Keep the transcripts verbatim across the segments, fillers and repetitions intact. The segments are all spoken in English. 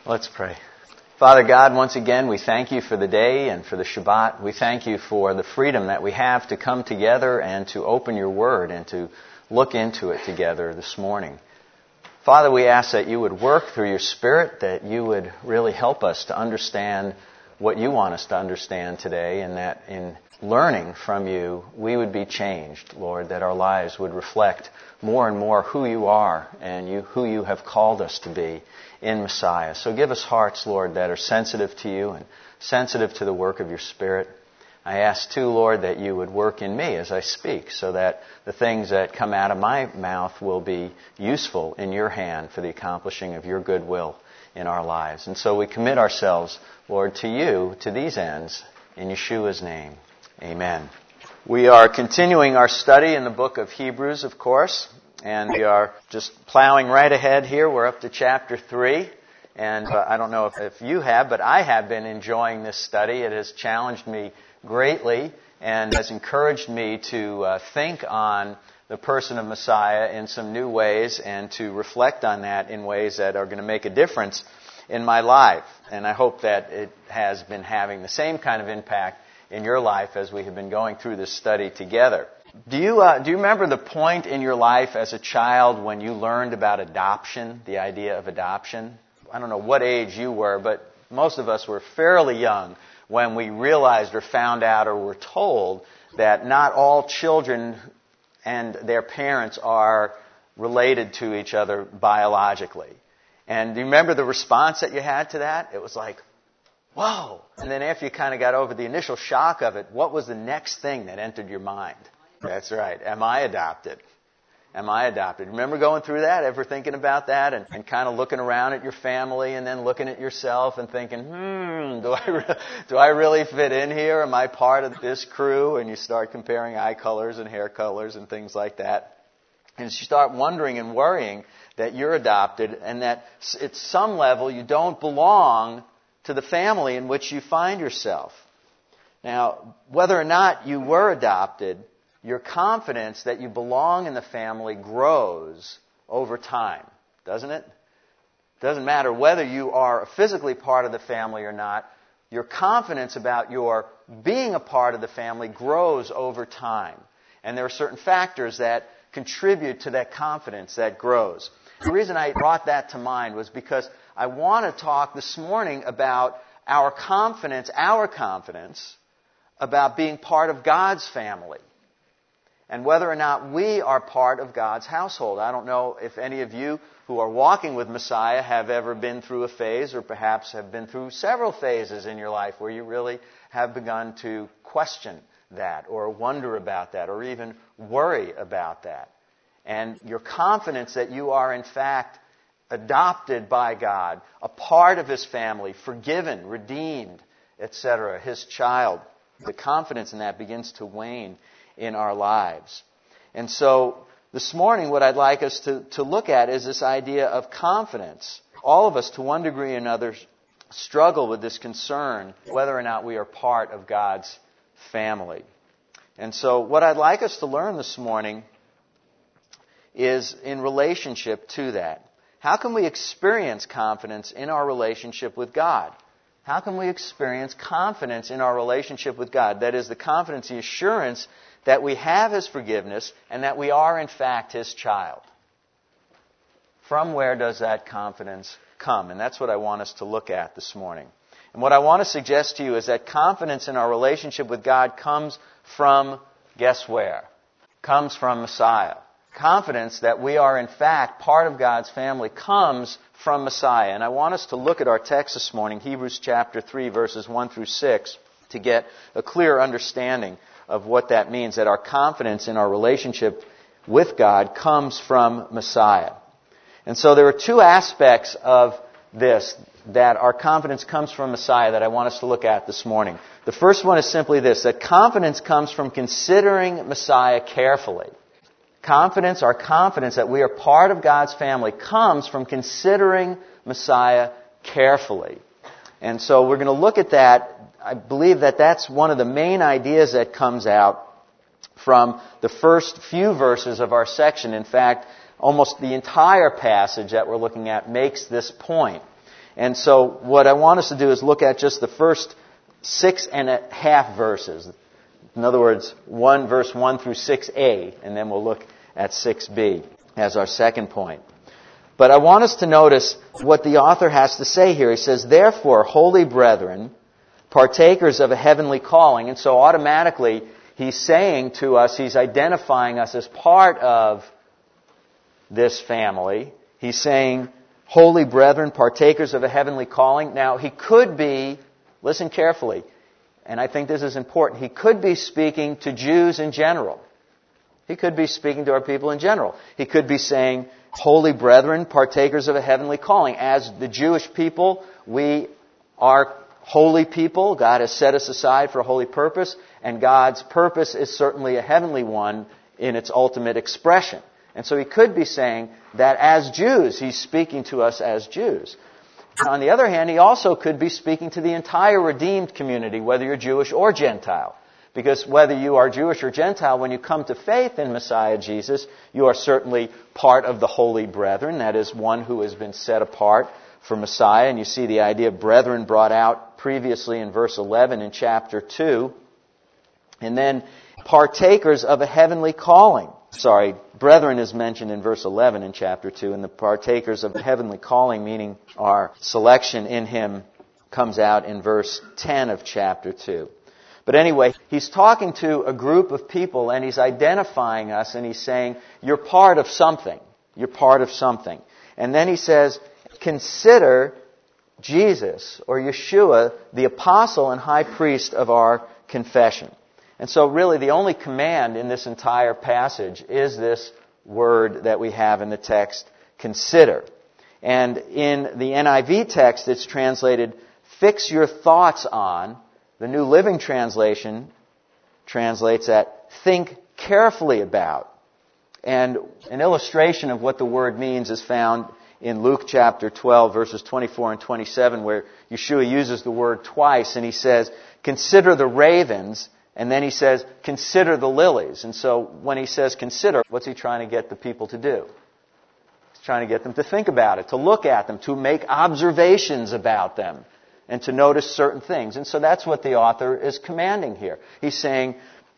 Let's pray. Father God, once again, we thank you for the day and for the Shabbat. We thank you for the freedom that we have to come together and to open your word and to look into it together this morning. Father, we ask that you would work through your Spirit, that you would really help us to understand what you want us to understand today, and that in learning from you, we would be changed, Lord, that our lives would reflect more and more who you are and you, who you have called us to be in Messiah. So give us hearts, Lord, that are sensitive to you and sensitive to the work of your Spirit. I ask, too, Lord, that you would work in me as I speak so that the things that come out of my mouth will be useful in your hand for the accomplishing of your good will in our lives. And so we commit ourselves, Lord, to you, to these ends, in Yeshua's name. Amen. We are continuing our study in the book of Hebrews, of course, and we are just plowing right ahead here. We're up to chapter three, and uh, I don't know if, if you have, but I have been enjoying this study. It has challenged me greatly and has encouraged me to uh, think on the person of Messiah in some new ways and to reflect on that in ways that are going to make a difference in my life. And I hope that it has been having the same kind of impact in your life as we have been going through this study together. Do you uh, do you remember the point in your life as a child when you learned about adoption, the idea of adoption? I don't know what age you were, but most of us were fairly young when we realized or found out or were told that not all children and their parents are related to each other biologically. And do you remember the response that you had to that? It was like, whoa. And then after you kind of got over the initial shock of it, what was the next thing that entered your mind? That's right. Am I adopted? Am I adopted? Remember going through that? Ever thinking about that? And, and kind of looking around at your family and then looking at yourself and thinking, hmm, do I, re- do I really fit in here? Am I part of this crew? And you start comparing eye colors and hair colors and things like that. And you start wondering and worrying that you're adopted and that at some level you don't belong to the family in which you find yourself. Now, whether or not you were adopted, your confidence that you belong in the family grows over time, doesn't it? It doesn't matter whether you are physically part of the family or not. Your confidence about your being a part of the family grows over time. And there are certain factors that contribute to that confidence that grows. The reason I brought that to mind was because I want to talk this morning about our confidence, our confidence about being part of God's family and whether or not we are part of God's household. I don't know if any of you who are walking with Messiah have ever been through a phase or perhaps have been through several phases in your life where you really have begun to question that or wonder about that or even worry about that. And your confidence that you are in fact adopted by God, a part of His family, forgiven, redeemed, et cetera, His child, the confidence in that begins to wane in our lives. And so this morning what I'd like us to, to look at is this idea of confidence. All of us, to one degree or another, struggle with this concern whether or not we are part of God's family. And so what I'd like us to learn this morning is in relationship to that. How can we experience confidence in our relationship with God? How can we experience confidence in our relationship with God? That is, the confidence, the assurance that we have His forgiveness and that we are in fact His child. From where does that confidence come? And that's what I want us to look at this morning. And what I want to suggest to you is that confidence in our relationship with God comes from, guess where? Comes from Messiah. Confidence that we are in fact part of God's family comes from Messiah. And I want us to look at our text this morning, Hebrews chapter three, verses one through six, to get a clear understanding of what that means, that our confidence in our relationship with God comes from Messiah. And so there are two aspects of this, that our confidence comes from Messiah, that I want us to look at this morning. The first one is simply this, that confidence comes from considering Messiah carefully. Confidence, our confidence that we are part of God's family comes from considering Messiah carefully. And so we're going to look at that. I believe that that's one of the main ideas that comes out from the first few verses of our section. In fact, almost the entire passage that we're looking at makes this point. And so what I want us to do is look at just the first six and a half verses. In other words, one verse one through six a, and then we'll look at six b as our second point. But I want us to notice what the author has to say here. He says, "Therefore, holy brethren, partakers of a heavenly calling." And so automatically, he's saying to us, he's identifying us as part of this family. He's saying, holy brethren, partakers of a heavenly calling. Now, he could be, listen carefully, and I think this is important, he could be speaking to Jews in general. He could be speaking to our people in general. He could be saying, holy brethren, partakers of a heavenly calling. As the Jewish people, we are holy people. God has set us aside for a holy purpose, and God's purpose is certainly a heavenly one in its ultimate expression. And so he could be saying that as Jews, he's speaking to us as Jews. On the other hand, he also could be speaking to the entire redeemed community, whether you're Jewish or Gentile. Because whether you are Jewish or Gentile, when you come to faith in Messiah Jesus, you are certainly part of the holy brethren. That is, one who has been set apart for Messiah. And you see the idea of brethren brought out previously in verse eleven in chapter two. And then partakers of a heavenly calling. Sorry, brethren is mentioned in verse eleven in chapter two, and the partakers of a heavenly calling, meaning our selection in Him, comes out in verse ten of chapter two. But anyway, he's talking to a group of people, and he's identifying us, and he's saying, you're part of something. You're part of something. And then he says, consider Jesus, or Yeshua, the apostle and high priest of our confession. And so really the only command in this entire passage is this word that we have in the text, consider. And in the N I V text, it's translated, fix your thoughts on. The New Living Translation translates that, think carefully about. And an illustration of what the word means is found in Luke chapter twelve, verses twenty-four and twenty-seven, where Yeshua uses the word twice, and he says, consider the ravens, and then he says, consider the lilies. And so when he says consider, what's he trying to get the people to do? He's trying to get them to think about it, to look at them, to make observations about them, and to notice certain things. And so that's what the author is commanding here. He's saying,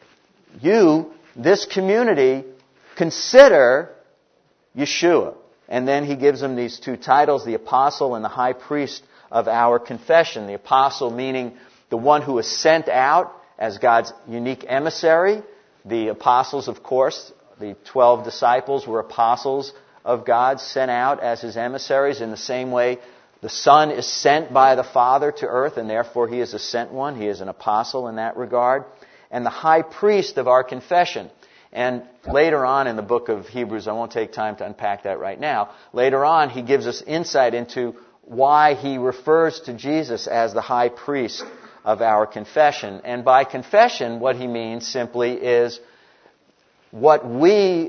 you, this community, consider Yeshua. And then he gives them these two titles, the apostle and the high priest of our confession. The apostle meaning the one who is sent out as God's unique emissary. The apostles, of course, the twelve disciples were apostles of God, sent out as His emissaries. In the same way, the Son is sent by the Father to earth, and therefore He is a sent one. He is an apostle in that regard. And the high priest of our confession. And later on in the book of Hebrews, I won't take time to unpack that right now, later on he gives us insight into why he refers to Jesus as the high priest of our confession. And by confession, what he means simply is what we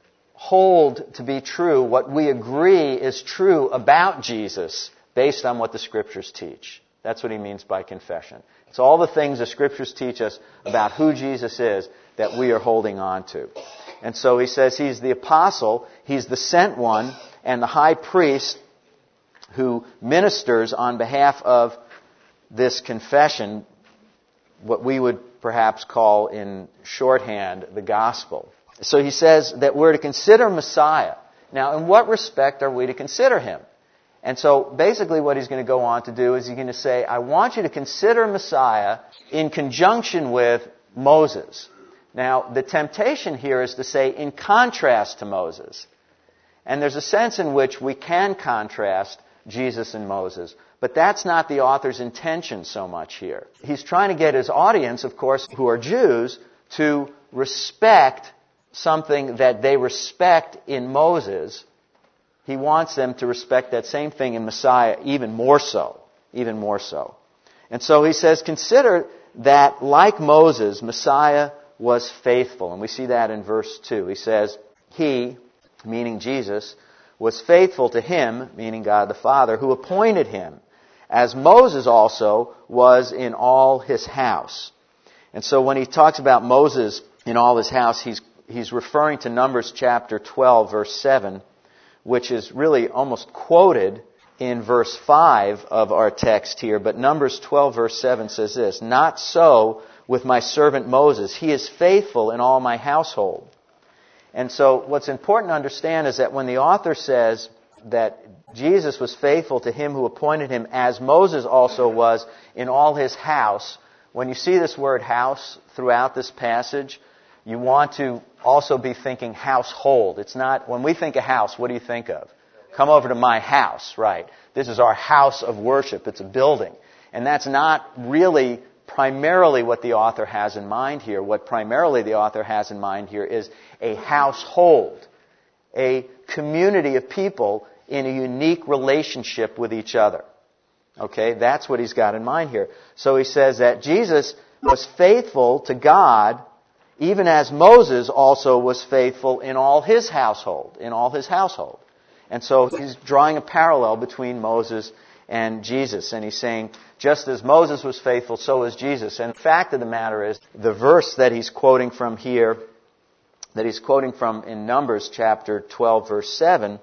hold to be true, what we agree is true about Jesus based on what the Scriptures teach. That's what he means by confession. It's all the things the Scriptures teach us about who Jesus is that we are holding on to. And so he says he's the apostle, he's the sent one, and the high priest who ministers on behalf of this confession, what we would perhaps call in shorthand the gospel. So he says that we're to consider Messiah. Now, in what respect are we to consider Him? And so basically what he's going to go on to do is he's going to say, I want you to consider Messiah in conjunction with Moses. Now, the temptation here is to say in contrast to Moses. And there's a sense in which we can contrast Jesus and Moses. But that's not the author's intention so much here. He's trying to get his audience, of course, who are Jews, to respect something that they respect in Moses. He wants them to respect that same thing in Messiah even more so. Even more so. And so he says, consider that like Moses, Messiah was faithful. And we see that in verse two. He says, He, meaning Jesus, was faithful to Him, meaning God the Father, who appointed Him, as Moses also was in all his house. And so when he talks about Moses in all his house, he's he's referring to Numbers chapter twelve, verse seven, which is really almost quoted in verse five of our text here, but Numbers twelve verse seven says this, "Not so with my servant Moses. He is faithful in all my household." And so what's important to understand is that when the author says that Jesus was faithful to him who appointed him, as Moses also was in all his house, when you see this word house throughout this passage, you want to also be thinking household. It's not, when we think of house, what do you think of? Come over to my house, right? This is our house of worship. It's a building. And that's not really primarily what the author has in mind here. What primarily the author has in mind here is a household, a community of people in a unique relationship with each other. Okay, that's what he's got in mind here. So he says that Jesus was faithful to God, even as Moses also was faithful in all his household, in all his household. And so he's drawing a parallel between Moses and Jesus. And he's saying, just as Moses was faithful, so is Jesus. And the fact of the matter is, the verse that he's quoting from here, that he's quoting from in Numbers chapter twelve, verse seven,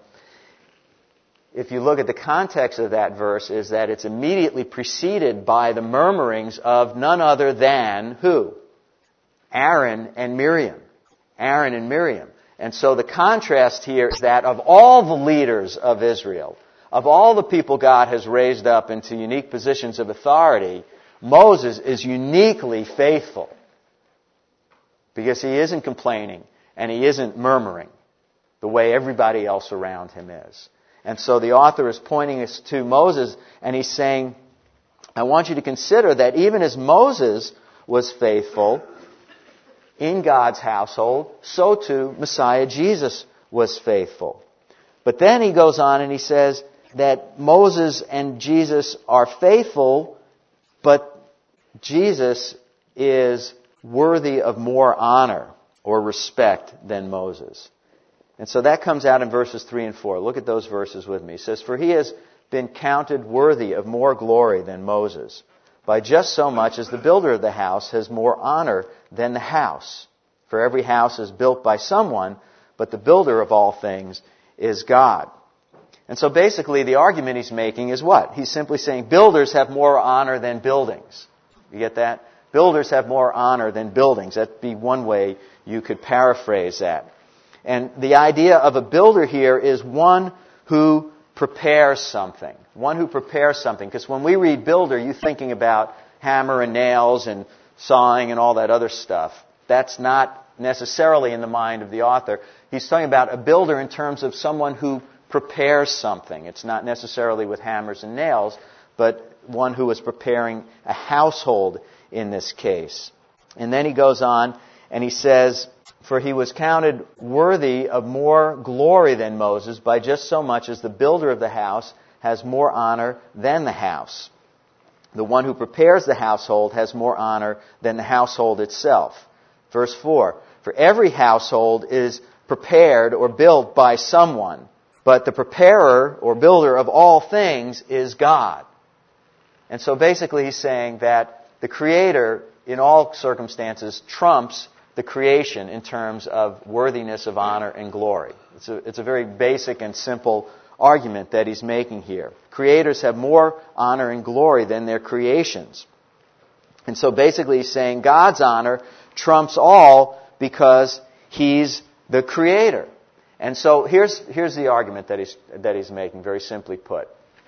if you look at the context of that verse, is that it's immediately preceded by the murmurings of none other than who? Aaron and Miriam. Aaron and Miriam. And so the contrast here is that of all the leaders of Israel, of all the people God has raised up into unique positions of authority, Moses is uniquely faithful. Because he isn't complaining and he isn't murmuring the way everybody else around him is. And so the author is pointing us to Moses, and he's saying, I want you to consider that even as Moses was faithful in God's household, so too Messiah Jesus was faithful. But then he goes on and he says that Moses and Jesus are faithful, but Jesus is worthy of more honor or respect than Moses. And so that comes out in verses three and four. Look at those verses with me. It says, "For he has been counted worthy of more glory than Moses, by just so much as the builder of the house has more honor than the house. For every house is built by someone, but the builder of all things is God." And so basically the argument he's making is what? He's simply saying builders have more honor than buildings. You get that? Builders have more honor than buildings. That'd be one way you could paraphrase that. And the idea of a builder here is one who prepares something. One who prepares something. Because when we read builder, you're thinking about hammer and nails and sawing and all that other stuff. That's not necessarily in the mind of the author. He's talking about a builder in terms of someone who prepares something. It's not necessarily with hammers and nails, but one who is preparing a household in this case. And then he goes on and he says, "For he was counted worthy of more glory than Moses by just so much as the builder of the house has more honor than the house. The one who prepares the household has more honor than the household itself." Verse four, "For every household is prepared or built by someone, but the preparer or builder of all things is God." And so basically he's saying that the Creator in all circumstances trumps the creation in terms of worthiness of honor and glory. It's a, it's a very basic and simple argument that he's making here. Creators have more honor and glory than their creations. And so basically he's saying God's honor trumps all because He's the Creator. And so here's, here's the argument that he's, that he's making, very simply put.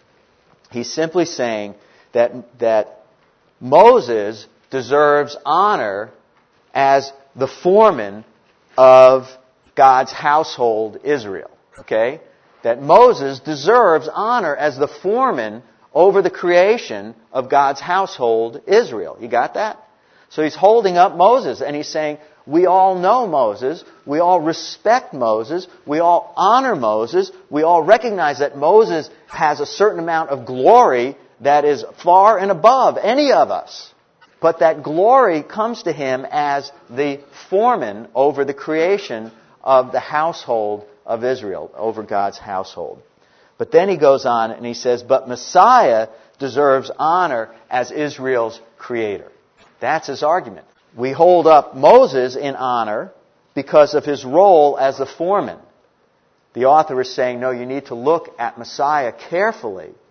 He's simply saying that, that Moses deserves honor as the foreman of God's household, Israel. Okay? That Moses deserves honor as the foreman over the creation of God's household, Israel. You got that? So he's holding up Moses and he's saying, we all know Moses, we all respect Moses, we all honor Moses, we all recognize that Moses has a certain amount of glory that is far and above any of us. But that glory comes to him as the foreman over the creation of the household of Israel, over God's household. But then he goes on and he says, but Messiah deserves honor as Israel's creator. That's his argument. We hold up Moses in honor because of his role as the foreman. The author is saying, no, you need to look at Messiah carefully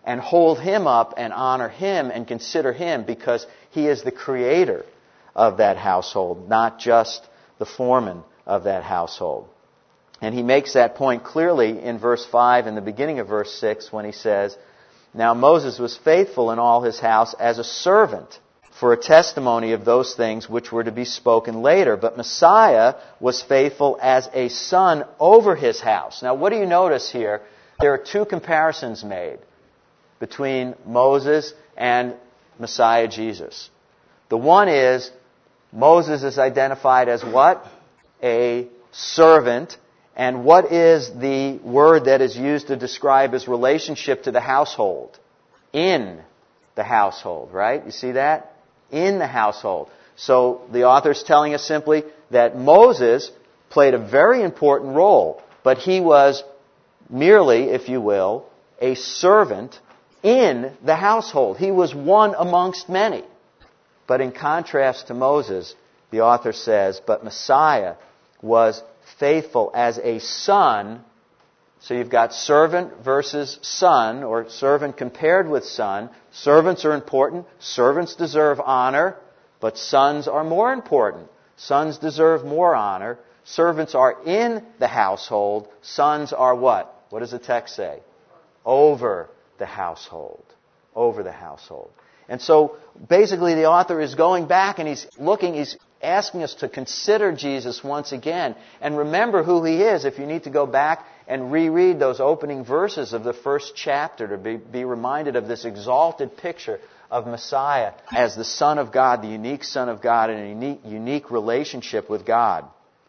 and hold Him up and honor Him and consider Him, because He is the creator of that household, not just the foreman of that household. And he makes that point clearly in verse five and the beginning of verse six when he says, "Now Moses was faithful in all his house as a servant for a testimony of those things which were to be spoken later. But Messiah was faithful as a son over his house." Now what do you notice here? There are two comparisons made between Moses and Messiah Jesus. The one is, Moses is identified as what? A servant. And what is the word that is used to describe his relationship to the household? In the household, right? You see that? In the household. So the author is telling us simply that Moses played a very important role, but he was merely, if you will, a servant in the household. He was one amongst many. But in contrast to Moses, the author says, but Messiah was faithful as a son. So you've got servant versus son, or servant compared with son. Servants are important. Servants deserve honor, but sons are more important. Sons deserve more honor. Servants are in the household. Sons are what? What does the text say? Over the household. Over the household. And so basically the author is going back and he's looking, he's asking us to consider Jesus once again and remember who He is. If you need to go back and reread those opening verses of the first chapter to be, be reminded of this exalted picture of Messiah as the Son of God, the unique Son of God, and a unique, unique relationship with God.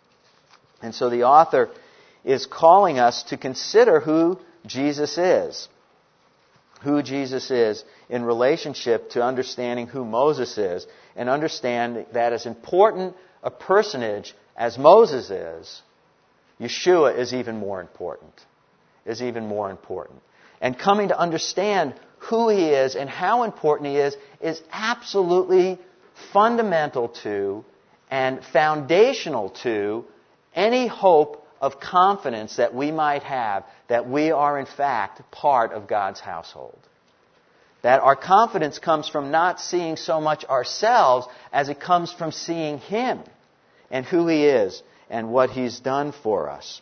And so the author is calling us to consider who Jesus is. Who Jesus is in relationship to understanding who Moses is, and understand that as important a personage as Moses is, Yeshua is even more important. Is even more important. And coming to understand who He is and how important He is is absolutely fundamental to and foundational to any hope of confidence that we might have that we are in fact part of God's household. That our confidence comes from not seeing so much ourselves as it comes from seeing Him and who He is and what He's done for us.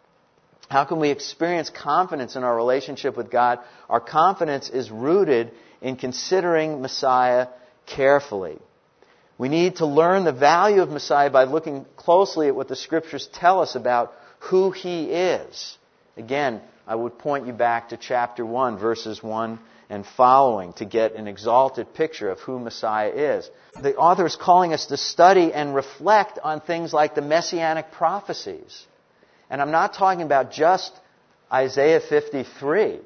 How can we experience confidence in our relationship with God? Our confidence is rooted in considering Messiah carefully. We need to learn the value of Messiah by looking closely at what the Scriptures tell us about who He is. Again, I would point you back to chapter one, verses one and following to get an exalted picture of who Messiah is. The author is calling us to study and reflect on things like the Messianic prophecies. And I'm not talking about just Isaiah fifty-three,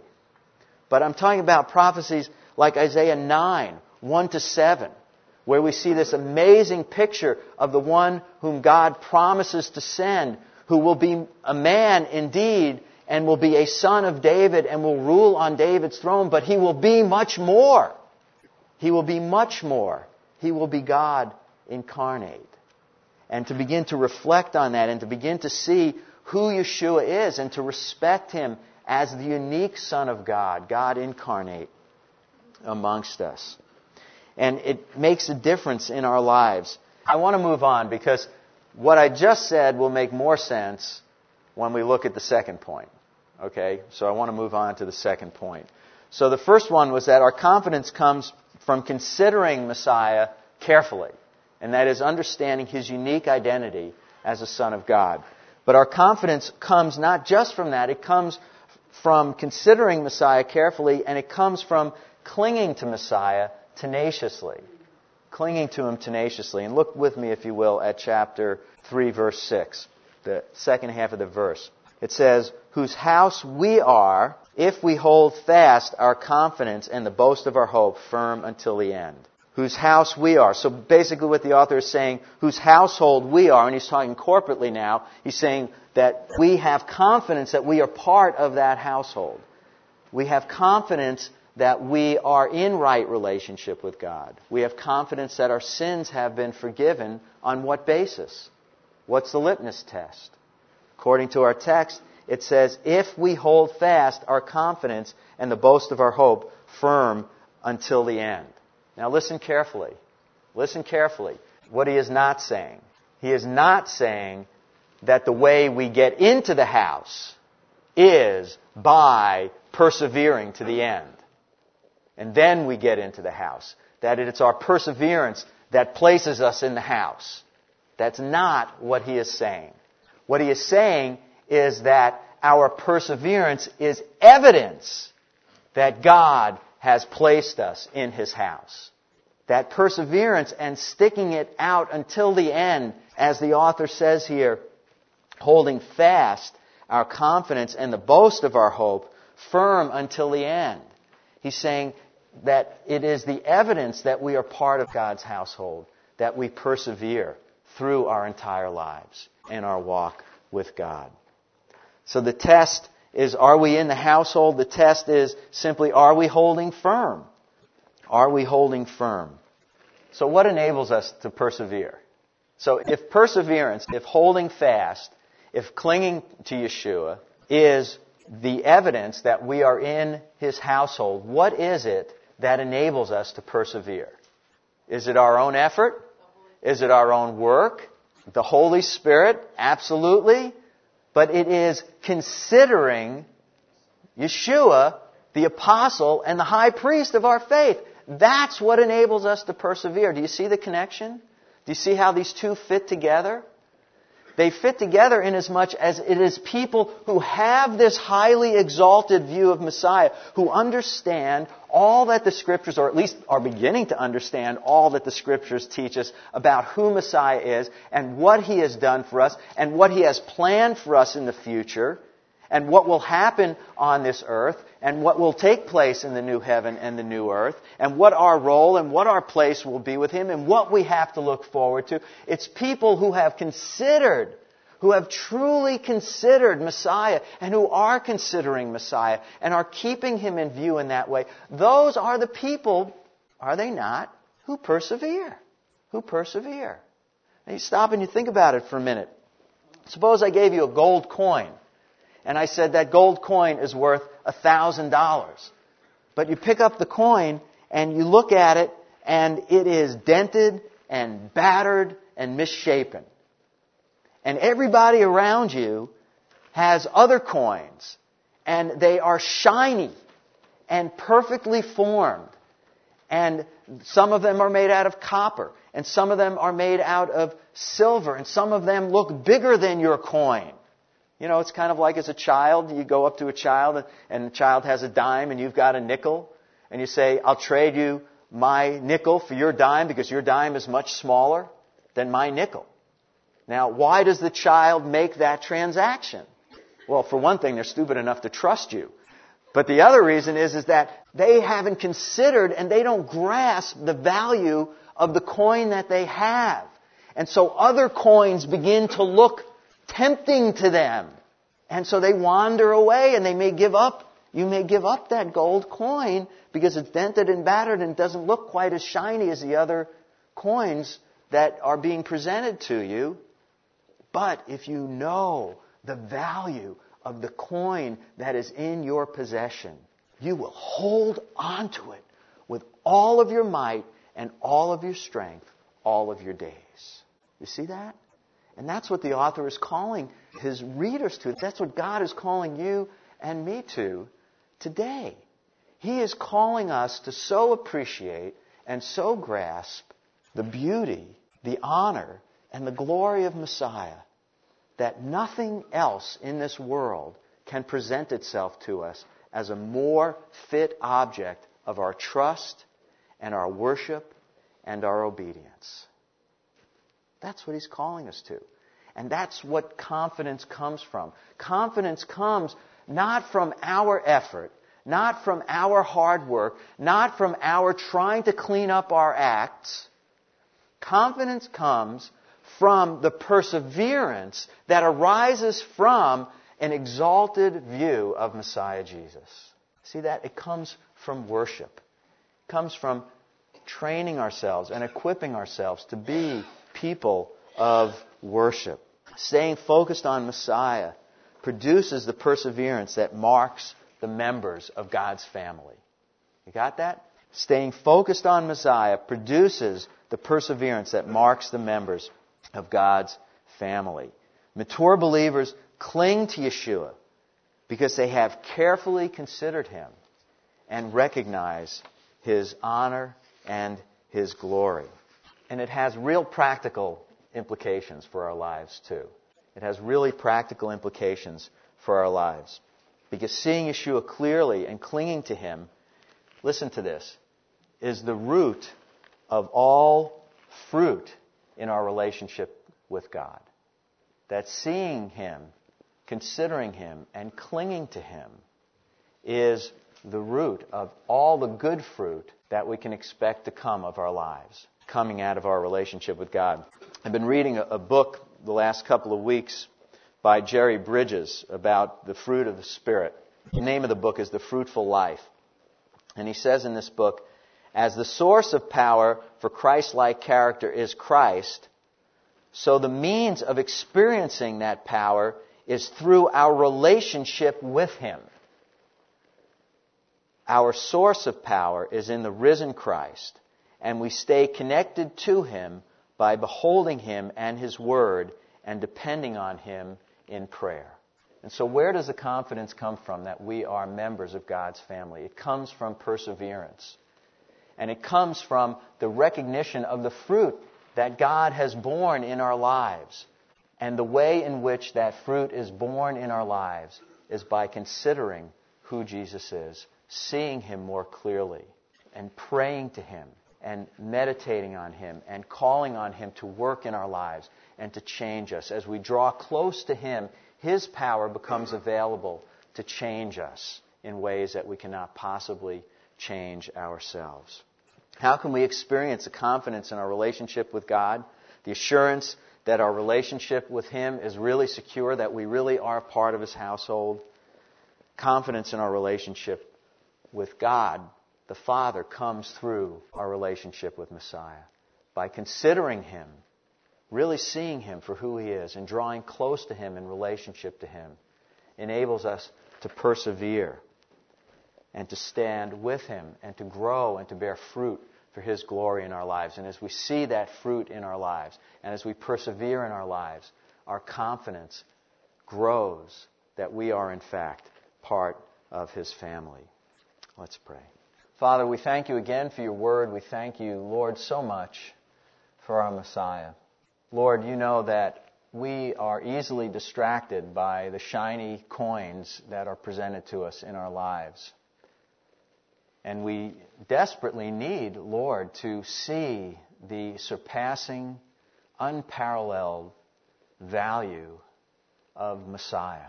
but I'm talking about prophecies like Isaiah nine, one to seven, where we see this amazing picture of the one whom God promises to send, who will be a man indeed, and will be a son of David and will rule on David's throne, but He will be much more. He will be much more. He will be God incarnate. And to begin to reflect on that and to begin to see who Yeshua is and to respect Him as the unique Son of God, God incarnate amongst us. And it makes a difference in our lives. I want to move on because what I just said will make more sense when we look at the second point. Okay, so I want to move on to the second point. So the first one was that our confidence comes from considering Messiah carefully, and that is understanding His unique identity as a Son of God. But our confidence comes not just from that, it comes from considering Messiah carefully, and it comes from clinging to Messiah tenaciously. Clinging to Him tenaciously. And look with me, if you will, at chapter three, verse six, the second half of the verse. It says, "Whose house we are, if we hold fast our confidence and the boast of our hope firm until the end." Whose house we are. So basically what the author is saying, whose household we are, and he's talking corporately now, he's saying that we have confidence that we are part of that household. We have confidence that we are in right relationship with God. We have confidence that our sins have been forgiven. On what basis? What's the litmus test? According to our text, it says, if we hold fast our confidence and the boast of our hope firm until the end. Now listen carefully. Listen carefully. What he is not saying. He is not saying that the way we get into the house is by persevering to the end. And then we get into the house. That it's our perseverance that places us in the house. That's not what he is saying. What he is saying is that our perseverance is evidence that God has placed us in his house. That perseverance and sticking it out until the end, as the author says here, holding fast our confidence and the boast of our hope firm until the end. He's saying that it is the evidence that we are part of God's household, that we persevere through our entire lives in our walk with God. So the test is, are we in the household? The test is simply, are we holding firm? Are we holding firm? So what enables us to persevere? So if perseverance, if holding fast, if clinging to Yeshua is the evidence that we are in his household, what is it that enables us to persevere? Is it our own effort? Is it our own work? The Holy Spirit? Absolutely. But it is considering Yeshua, the apostle and the high priest of our faith. That's what enables us to persevere. Do you see the connection? Do you see how these two fit together? They fit together inasmuch as it is people who have this highly exalted view of Messiah, who understand all that the Scriptures, or at least are beginning to understand all that the Scriptures teach us about who Messiah is and what he has done for us and what he has planned for us in the future and what will happen on this earth and what will take place in the new heaven and the new earth and what our role and what our place will be with him and what we have to look forward to. It's people who have considered, who have truly considered Messiah and who are considering Messiah and are keeping him in view in that way. Those are the people, are they not, who persevere. Who persevere. Now you stop and you think about it for a minute. Suppose I gave you a gold coin. And I said that gold coin is worth one thousand dollars. But you pick up the coin and you look at it and it is dented and battered and misshapen. And everybody around you has other coins. And they are shiny and perfectly formed. And some of them are made out of copper. And some of them are made out of silver. And some of them look bigger than your coin. You know, it's kind of like as a child, you go up to a child and the child has a dime and you've got a nickel. And you say, I'll trade you my nickel for your dime because your dime is much smaller than my nickel. Now, why does the child make that transaction? Well, for one thing, they're stupid enough to trust you. But the other reason is, is that they haven't considered and they don't grasp the value of the coin that they have. And so other coins begin to look tempting to them. And so they wander away and they may give up. You may give up that gold coin because it's dented and battered and doesn't look quite as shiny as the other coins that are being presented to you. But if you know the value of the coin that is in your possession, you will hold on to it with all of your might and all of your strength all of your days. You see that? And that's what the author is calling his readers to. That's what God is calling you and me to today. He is calling us to so appreciate and so grasp the beauty, the honor, and the glory of Messiah that nothing else in this world can present itself to us as a more fit object of our trust and our worship and our obedience. That's what he's calling us to. And that's what confidence comes from. Confidence comes not from our effort, not from our hard work, not from our trying to clean up our acts. Confidence comes from the perseverance that arises from an exalted view of Messiah Jesus. See that? It comes from worship. It comes from training ourselves and equipping ourselves to be people of worship. Staying focused on Messiah produces the perseverance that marks the members of God's family. You got that? Staying focused on Messiah produces the perseverance that marks the members of God's family. Mature believers cling to Yeshua because they have carefully considered Him and recognize His honor and His glory. And it has real practical implications for our lives too. It has really practical implications for our lives. Because seeing Yeshua clearly and clinging to Him, listen to this, is the root of all fruit in our relationship with God. That seeing Him, considering Him, and clinging to Him is the root of all the good fruit that we can expect to come of our lives, coming out of our relationship with God. I've been reading a, a book the last couple of weeks by Jerry Bridges about the fruit of the Spirit. The name of the book is The Fruitful Life. And he says in this book, as the source of power for Christ-like character is Christ, so the means of experiencing that power is through our relationship with Him. Our source of power is in the risen Christ, and we stay connected to Him by beholding Him and His Word and depending on Him in prayer. And so where does the confidence come from that we are members of God's family? It comes from perseverance. And it comes from the recognition of the fruit that God has borne in our lives. And the way in which that fruit is born in our lives is by considering who Jesus is, seeing Him more clearly, and praying to Him, and meditating on Him, and calling on Him to work in our lives and to change us. As we draw close to Him, His power becomes available to change us in ways that we cannot possibly change ourselves. How can we experience the confidence in our relationship with God, the assurance that our relationship with Him is really secure, that we really are part of His household? Confidence in our relationship with God, the Father, comes through our relationship with Messiah. By considering Him, really seeing Him for who He is, and drawing close to Him in relationship to Him, enables us to persevere and to stand with Him and to grow and to bear fruit for His glory in our lives. And as we see that fruit in our lives, and as we persevere in our lives, our confidence grows that we are in fact part of His family. Let's pray. Father, we thank You again for Your Word. We thank You, Lord, so much for our Messiah. Lord, You know that we are easily distracted by the shiny coins that are presented to us in our lives. And we desperately need, Lord, to see the surpassing, unparalleled value of Messiah.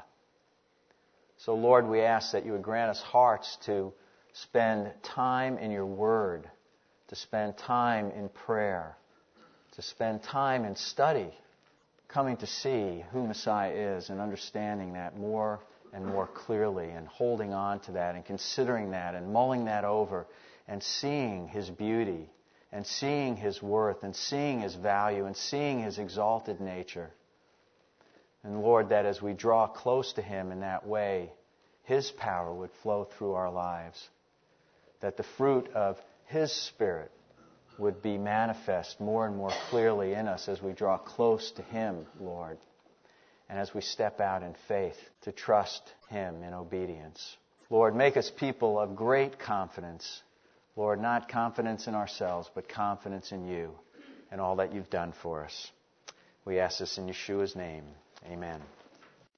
So, Lord, we ask that You would grant us hearts to spend time in Your Word, to spend time in prayer, to spend time in study, coming to see who Messiah is and understanding that more and more clearly, and holding on to that and considering that and mulling that over and seeing His beauty and seeing His worth and seeing His value and seeing His exalted nature. And Lord, that as we draw close to Him in that way, His power would flow through our lives, that the fruit of His Spirit would be manifest more and more clearly in us as we draw close to Him, Lord, and as we step out in faith to trust Him in obedience. Lord, make us people of great confidence. Lord, not confidence in ourselves, but confidence in You and all that You've done for us. We ask this in Yeshua's name. Amen.